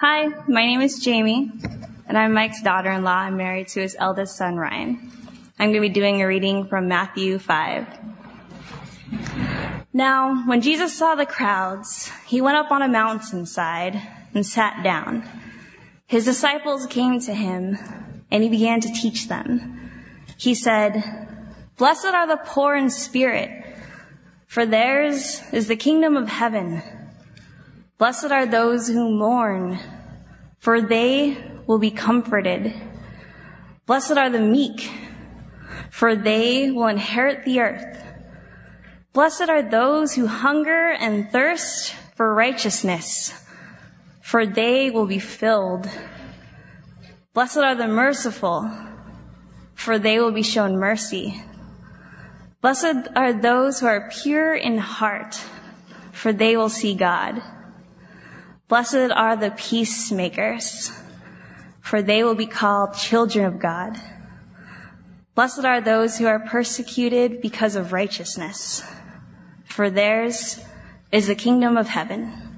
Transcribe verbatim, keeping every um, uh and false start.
Hi, my name is Jamie, and I'm Mike's daughter-in-law. I'm married to his eldest son, Ryan. I'm going to be doing a reading from Matthew five. Now, when Jesus saw the crowds, he went up on a mountainside and sat down. His disciples came to him, and he began to teach them. He said, "Blessed are the poor in spirit, for theirs is the kingdom of heaven. Blessed are those who mourn, for they will be comforted. Blessed are the meek, for they will inherit the earth. Blessed are those who hunger and thirst for righteousness, for they will be filled. Blessed are the merciful, for they will be shown mercy. Blessed are those who are pure in heart, for they will see God. Blessed are the peacemakers, for they will be called children of God. Blessed are those who are persecuted because of righteousness, for theirs is the kingdom of heaven."